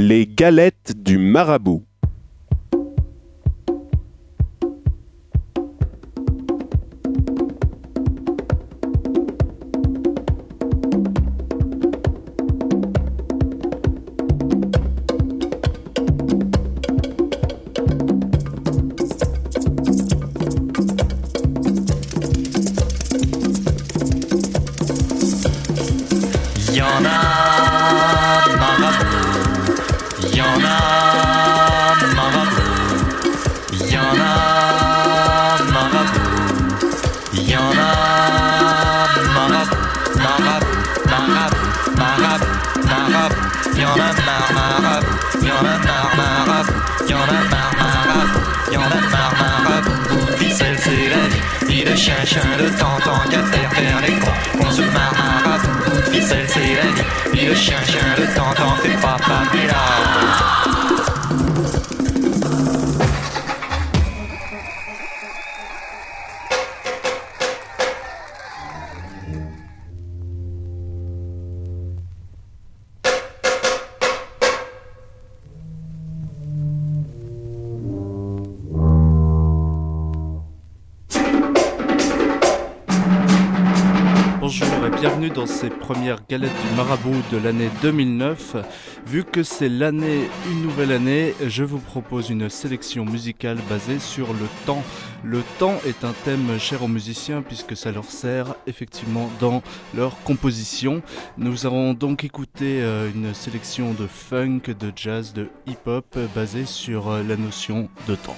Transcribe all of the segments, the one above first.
Les galettes du marabout. Chien de temps qu'à faire les cons. On se marre marabout, ficelle c'est la vie. Puis le chien de temps fait pas là. Bienvenue dans ces premières galettes du marabout de l'année 2009. Vu que c'est l'année, une nouvelle année, je vous propose une sélection musicale basée sur le temps. Le temps est un thème cher aux musiciens puisque ça leur sert effectivement dans leur composition. Nous avons donc écouté une sélection de funk, de jazz, de hip-hop basée sur la notion de temps.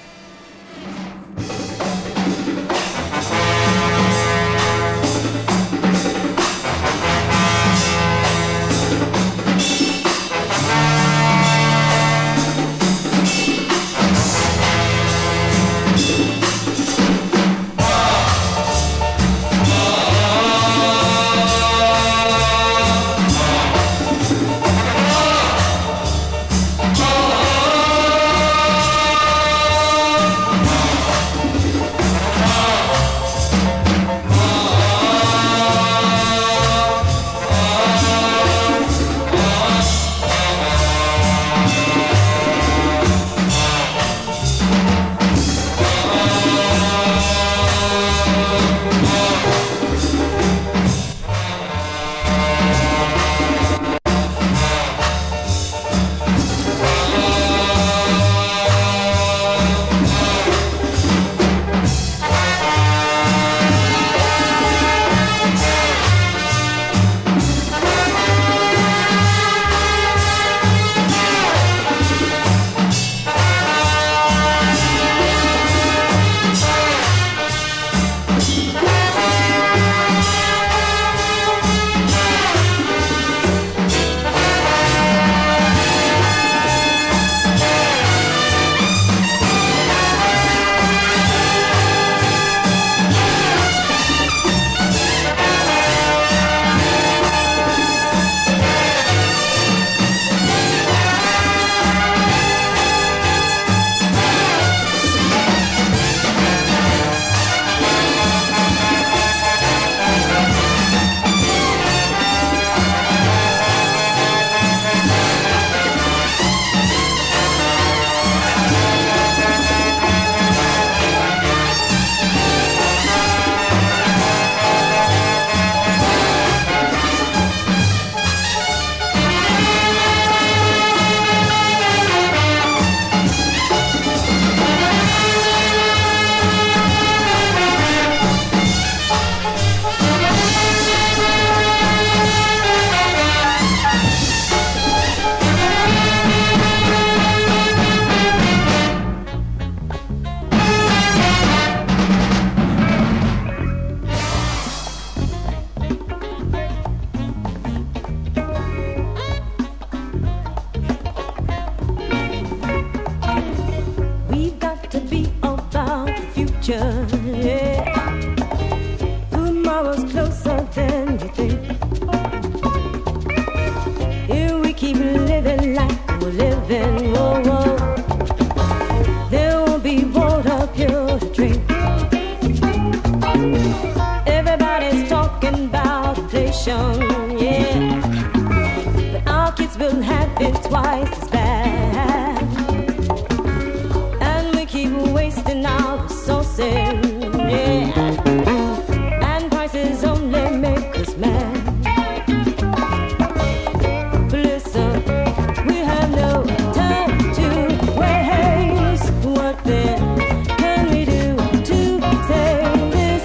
We have no time to waste. What then can we do to save this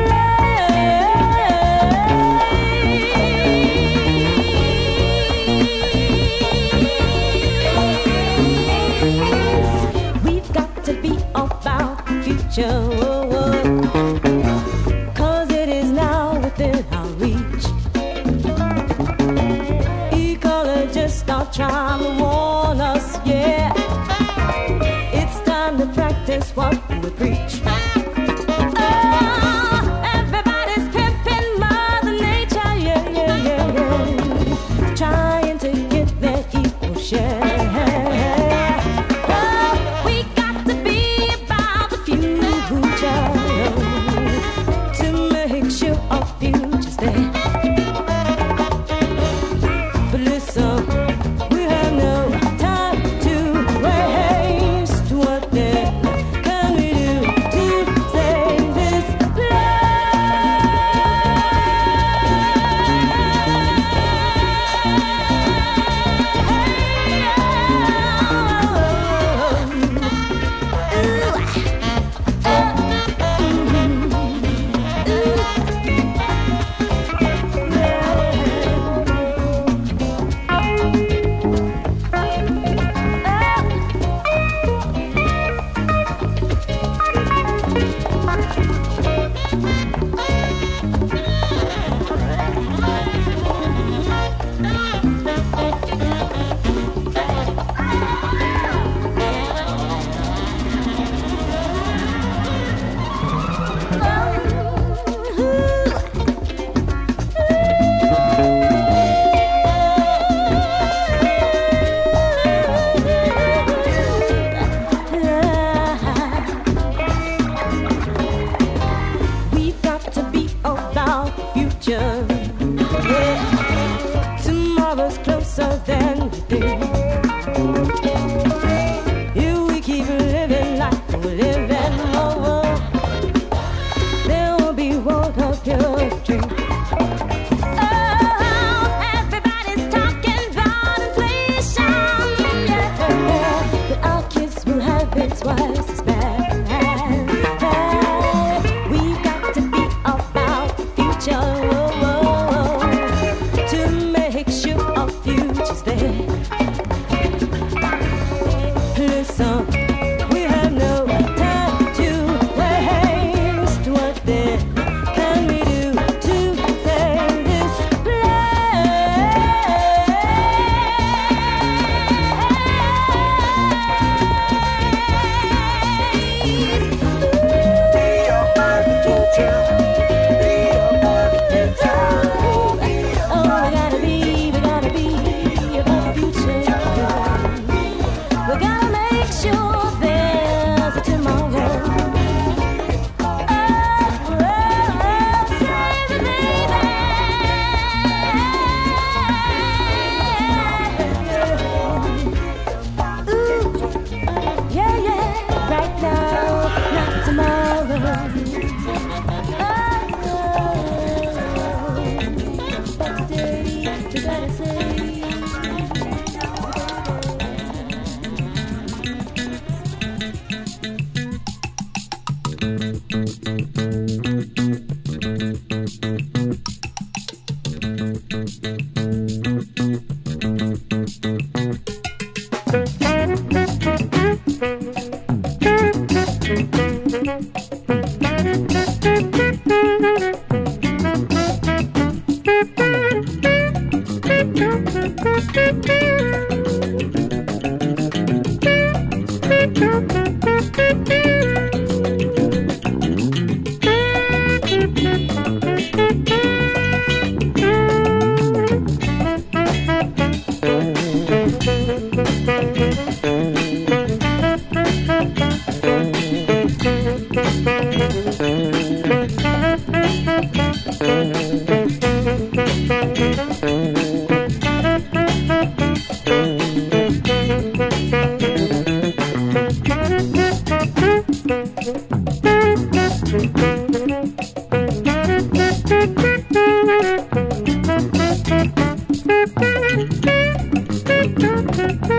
place? We've got to be about the future. Cause it is now within our reach. Ecologists are trying to warn us, yeah. It's time to practice what we preach. Oh, everybody's pimping Mother Nature, yeah, yeah, yeah, yeah. Trying to get their equal share. Oh, we got to be about the future.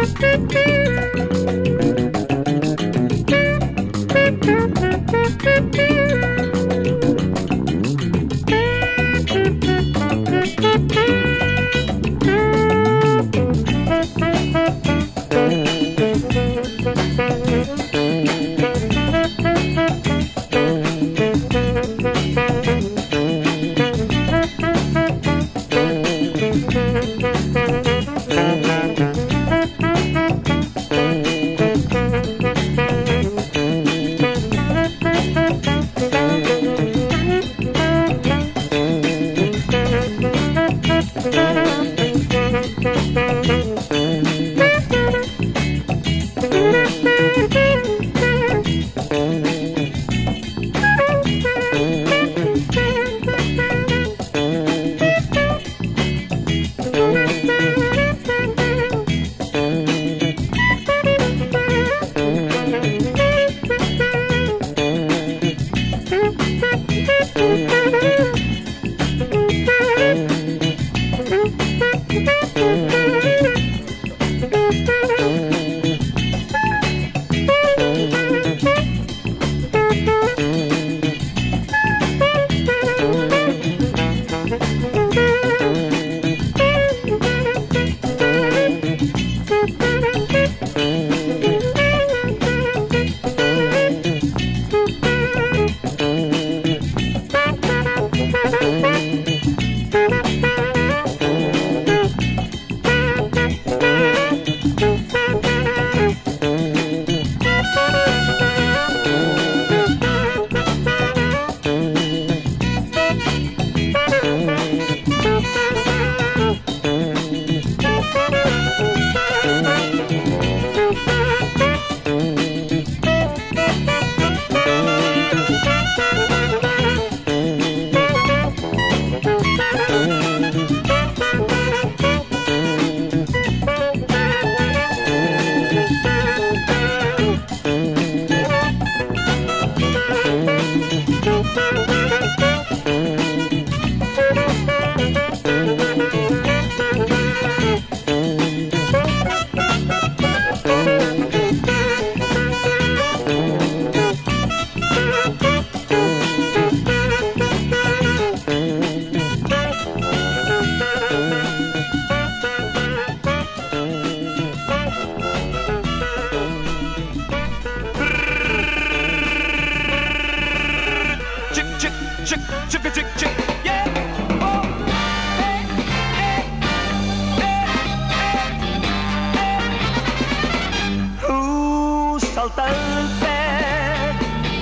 Salta el pez,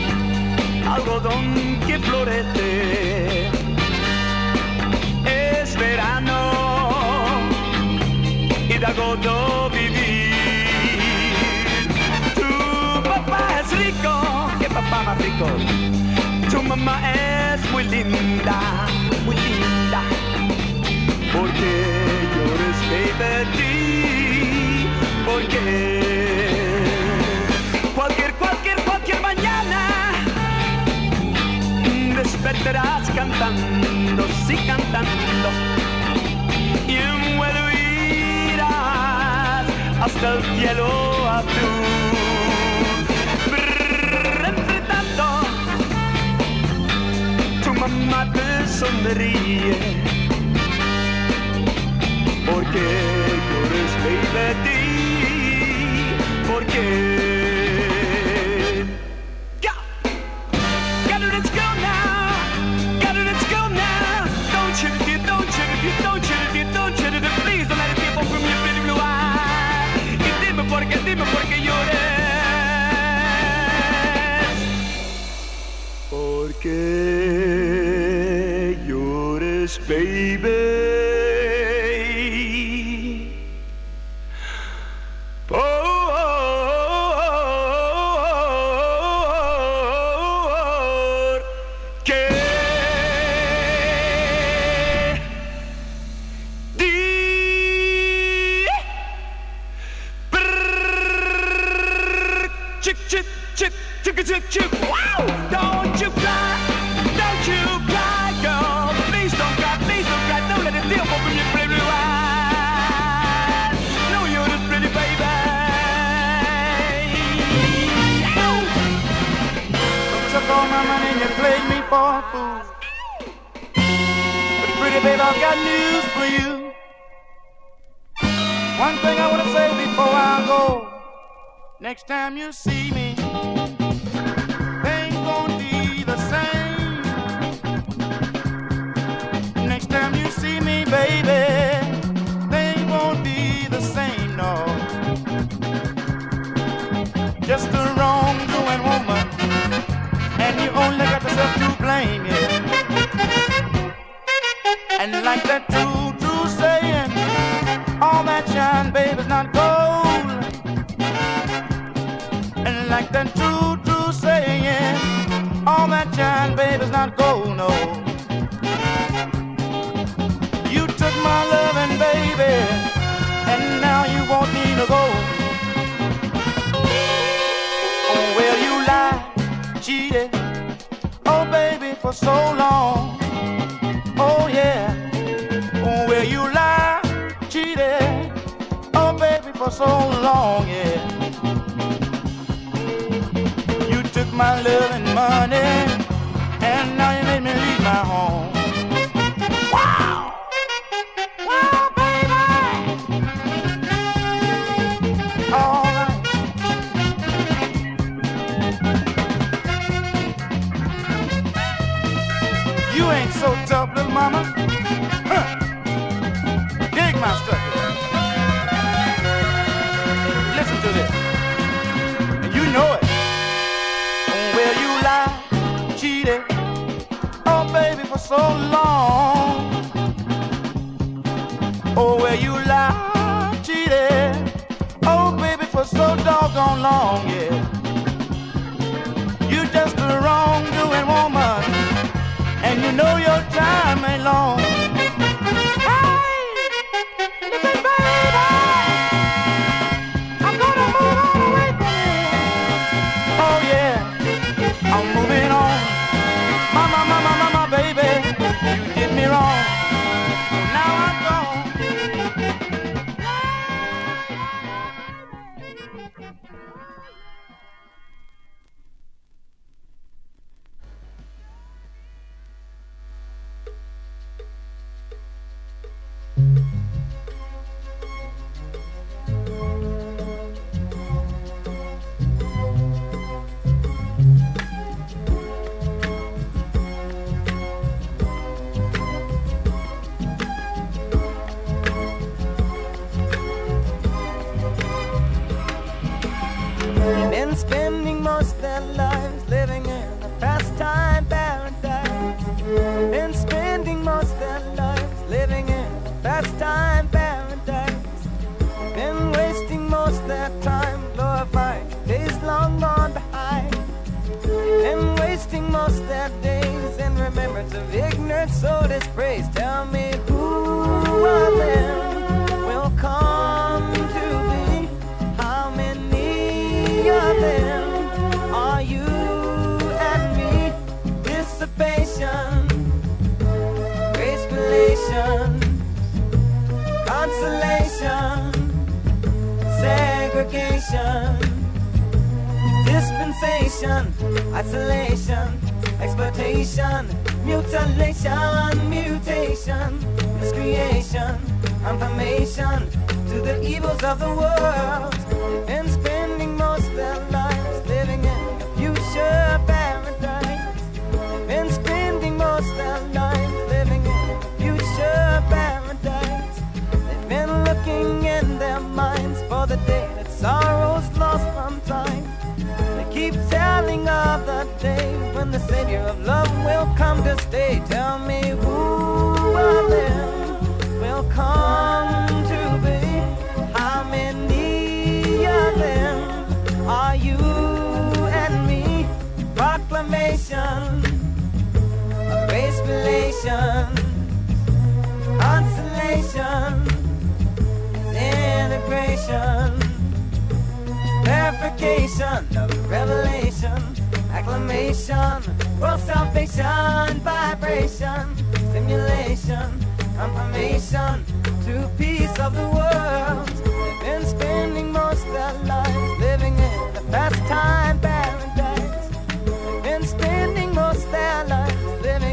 algodón que florece, es verano y da gozo vivir. Tu papá es rico, qué papá más rico. Tu mamá es muy linda, porque llores baby ti, porque cualquier mañana despertarás cantando, sí cantando, y en vuelo irás hasta el cielo azul. Entre tanto, tu mamá te sonríe, porque llores baby ti, porque porque llores, baby. Wow! Don't you cry, girl. Please don't cry. Don't let it steal from your pretty blue eyes. No, you're just pretty, baby. fool. But pretty baby, I've got news for you. One thing I want to say before I go. Next time you see me, they ain't gonna be the same. Next time you see me, baby, they ain't gonna be the same, no. Just a wrongdoing woman, and you only got yourself to blame, yeah. And like that true saying, all that shine, baby's not gold. And like that true saying, all that shine, baby's not gold, no. You took my loving, baby, and now you want me to go. Oh, well, you lied, cheated, oh, baby, for so long. Oh, yeah. Oh, well, you lied, cheated, oh, baby, for so long, yeah. You took my love and money, and now you made me leave my home. Wow! Wow, baby! All right. You ain't so tough, little mama. Huh. Dig my stuff. Listen to this. And you know it. Well, you lied, cheated, oh, baby, for so long. Oh, well, you lied, cheated, oh, baby, for so doggone long, yeah. You just a wrongdoing woman, and you know your time ain't long. Hey, listen, baby, I'm gonna move on away from you. Oh, yeah, I'm moving on. Mama, baby, you did me wrong. Now I'm gone. Been spending most their lives living in a pastime paradise. Been spending most their lives living in a pastime paradise. Been wasting most their time glorifying days long gone behind. Been wasting most their days in remembrance of ignorance, so dispraise. Tell me who of them will come to be? How many of them are you and me? Dissipation, grace, relation, consolation, segregation, dispensation, isolation, exploitation, mutilation, mutation, miscreation, confirmation to the evils of the world. And spending most their lives living in a future paradise. And spending most their lives living in a future paradise. They've been looking in their minds for the day that sorrow's lost from time. They keep telling of the day when the Savior of love will come to stay. Tell me who of them will come to be? How many of them are you and me? Proclamation of grace, relation, consolation, integration, verification of revelation, acclamation, world salvation, vibration, stimulation, confirmation to peace of the world. They've been spending most their lives living in a pastime paradise. They've been spending most their lives living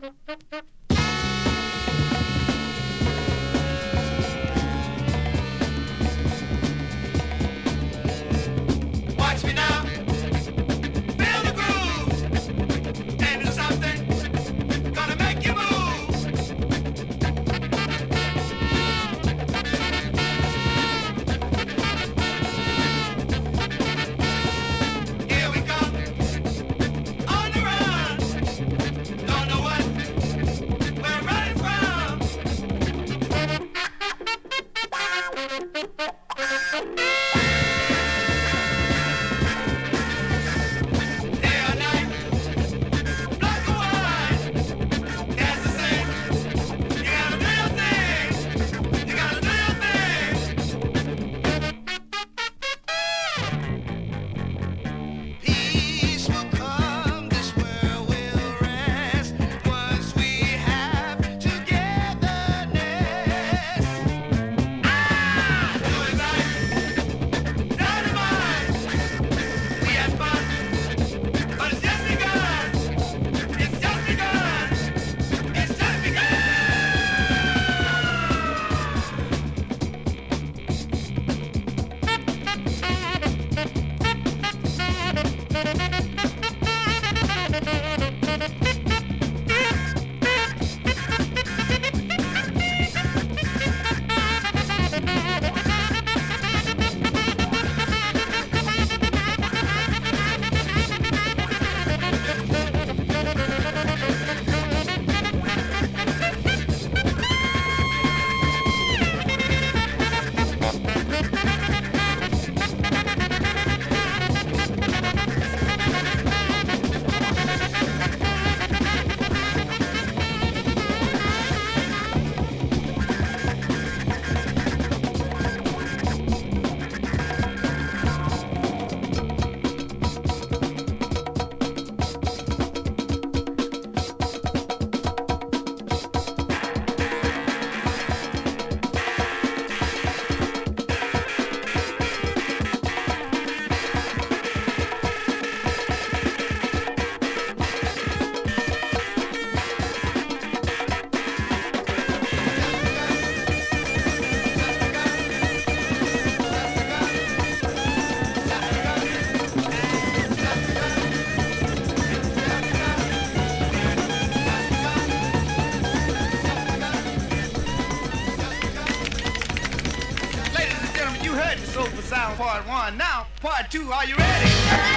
Sound part one. Now, part two, are you ready?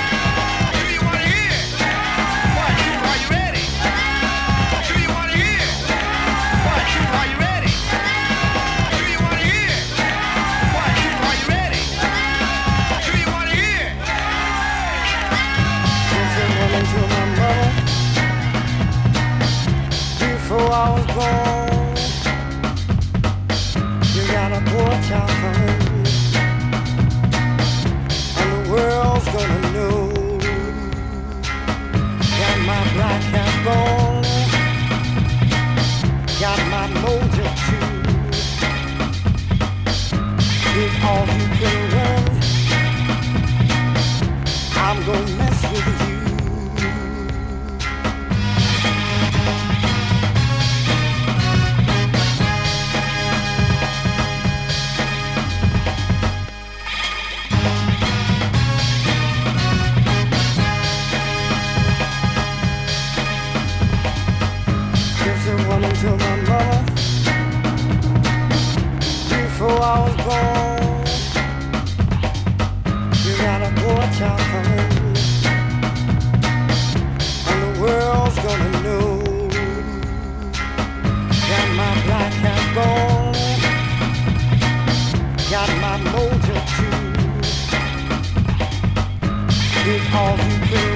Do you want to hear? Part two, are you ready? Do you want to hear? Part two, are you ready? Do you want to hear? Part two, are you ready? Do you want to hear? Listen, woman, to my mother. Before I was born, you got a poor child coming. World's gonna know. Got my black hat gone, got my mojo too. Take all you can win, I'm gonna mess with you. To my mother, before I was born, you got a poor child coming, and the world's gonna know. Got my black hat gone, got my mojo too. Take all you can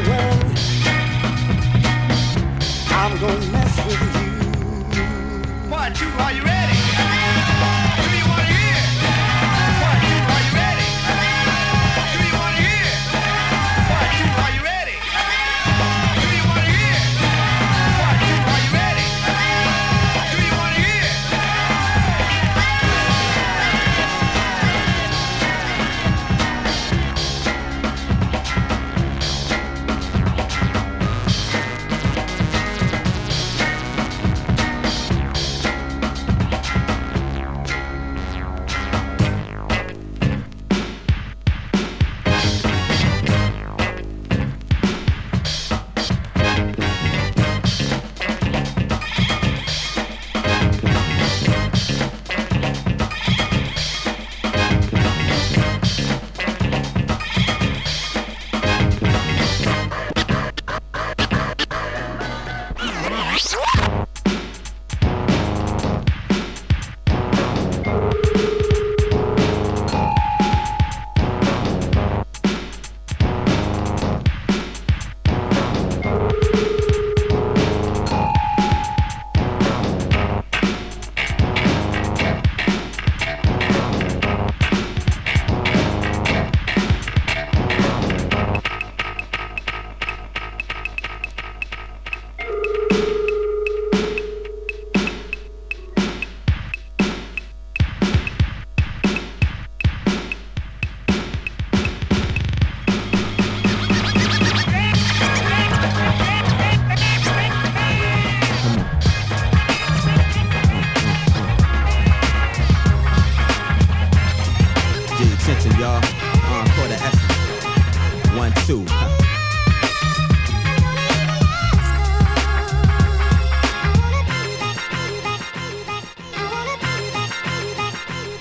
win, I'm gonna mess with you. Part two, are you ready? Do you want to hear? Part two, are you ready? Do you want to hear? Part two, are you ready? Do you want to hear? Part two, are you ready? Do you want to hear?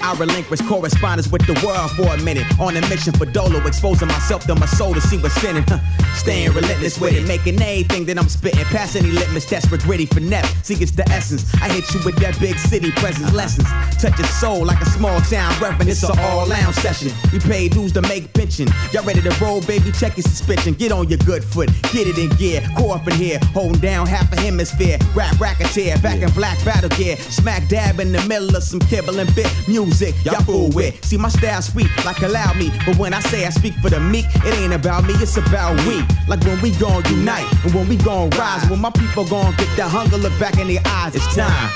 I relinquish correspondence with the world for a minute. On a mission for Dolo, exposing myself to my soul to see what's in it. Staying relentless with it, making anything that I'm spitting. Pass any litmus test with gritty finesse. See, it's the essence. I hit you with that big city presence lessons. Touch your soul like a small town reverend. It's an all lounge session. We pay dues to make pension. Y'all ready to roll, baby? Check your suspension. Get on your good foot. Get it in gear. Core up in here. Holding down half a hemisphere. Rap racketeer. Back in black battle gear. Smack dab in the middle of some kibble and bit music. Y'all fool with. See, my style sweet like allow me. But when I say I speak for the meek, it ain't about me. It's about we. Like when we gon' unite. And when we gon' rise. When my people gon' get that hunger look back in their eyes. It's time.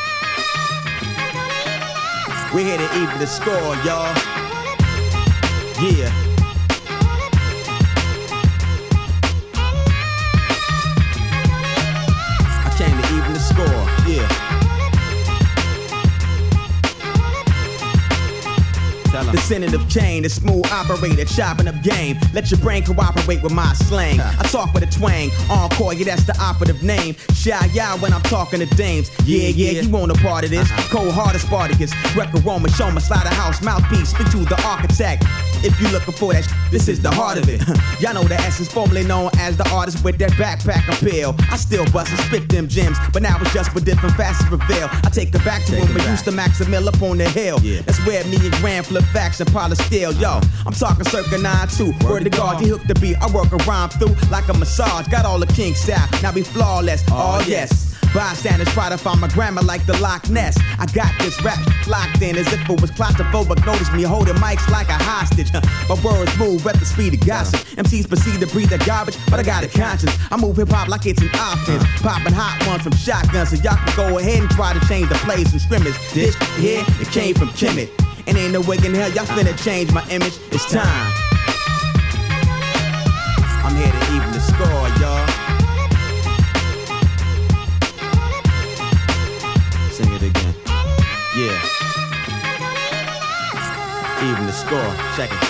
We're here to even the score, y'all. Yeah. I came to even the score, yeah. Descendant of Cain, the smooth operator, chopping up game. Let your brain cooperate with my slang. I talk with a twang, encore, yeah, that's the operative name. Shy y'all when I'm talking to dames. Yeah, you want a part of this. Cold-hearted Spartacus, Greco-Roman, show my slaughterhouse mouthpiece. Speak to the architect. If you looking for that, this is the heart of it. Y'all know the essence, formerly known as the artist with that backpack appeal. I still bust and spit them gems, but now it's just with different facets reveal. I take it back to when we used to max a mill up on the hill. That's where me and Grand flip facts and polish steel. Yo, I'm talking circa 9-2. Word to God, he hooked the beat. I work a rhyme through like a massage. Got all the king style, now be flawless. Oh yes. Bystanders try to find my grammar like the Loch Ness. I got this rap locked in as if it was claustrophobic. Notice me holding mics like a hostage. My words move at the speed of gossip. MCs proceed to breathe the garbage, but I got a conscience. I move hip-hop like it's an offense. Popping hot ones from shotguns, so y'all can go ahead and try to change the plays and scrimmage. This here, it came from Kemet. And ain't no way in hell y'all finna change my image. It's time. I'm here to even the score, y'all. Sing it again. Yeah. Even the score. Check it.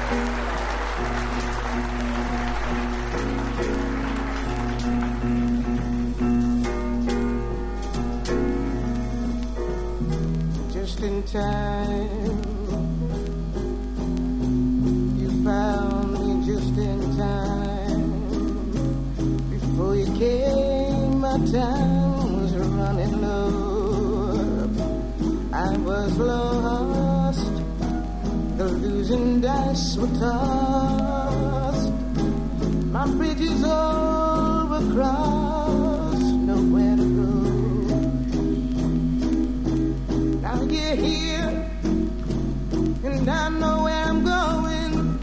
Just in time, you found me just in time. Before you came, my time was running low. I was lost, the losing dice were tossed. My bridges all were crossed, nowhere to go. Now you're here, and I know where I'm going.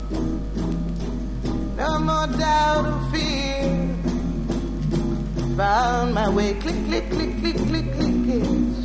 No more doubt or fear. Found my way, click, click, click, click, click, click, yes.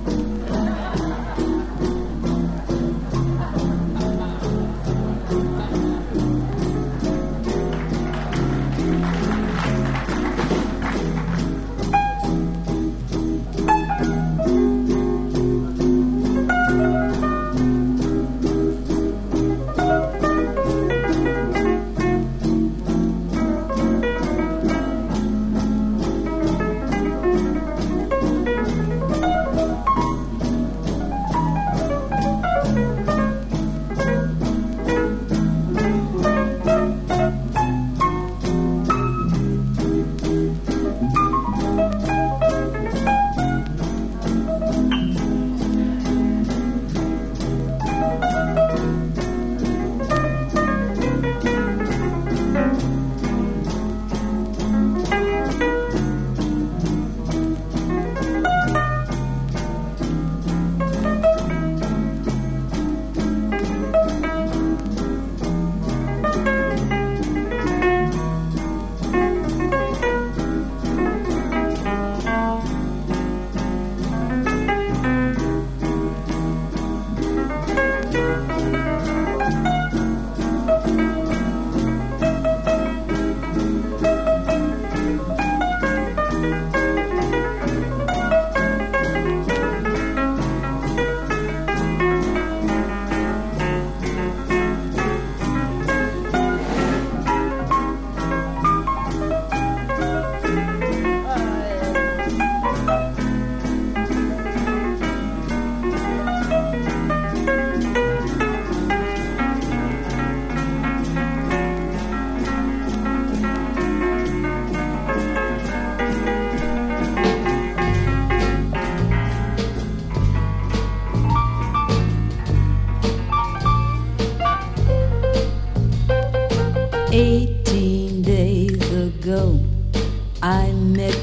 I met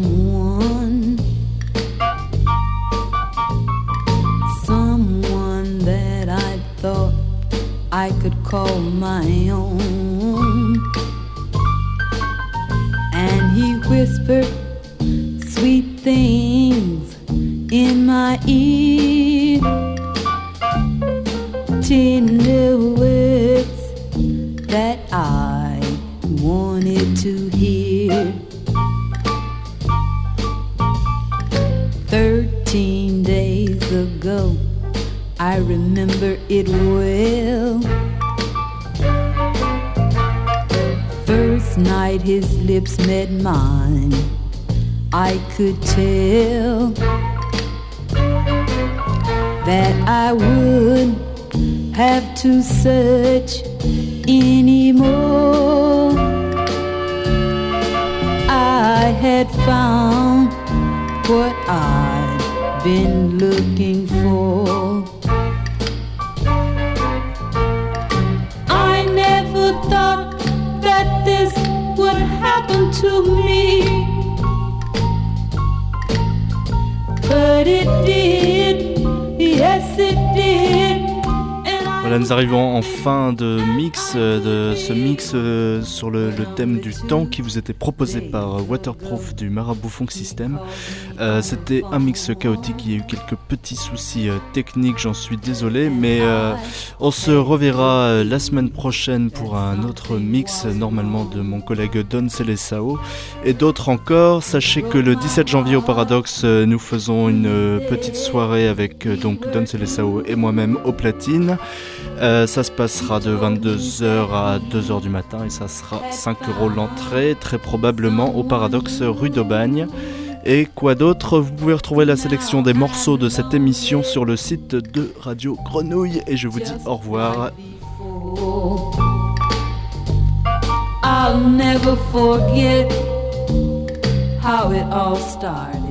someone that I thought I could call my own. And he whispered sweet things in my ear, tender words that I wanted to hear. 13 days ago, I remember it well. First night his lips met mine, I could tell that I wouldn't have to search anymore. I had found what I'd been looking for. I never thought that this would happen to me, but it did, yes it did. Voilà, nous arrivons en fin de mix, de ce mix sur le thème du temps qui vous était proposé par Waterproof du Marabout Funk System. C'était un mix chaotique, il y a eu quelques petits soucis techniques, j'en suis désolé, mais on se reverra la semaine prochaine pour un autre mix, normalement de mon collègue Don Celesao et d'autres encore. Sachez que le 17 janvier au Paradoxe, nous faisons une petite soirée avec donc Don Celesao et moi-même au platine. Ça se passera de 22h à 2h du matin et ça sera 5 € l'entrée, très probablement au Paradoxe rue d'Aubagne. Et quoi d'autre? Vous pouvez retrouver la sélection des morceaux de cette émission sur le site de Radio Grenouille et je vous dis au revoir. I'll never forget how it all started.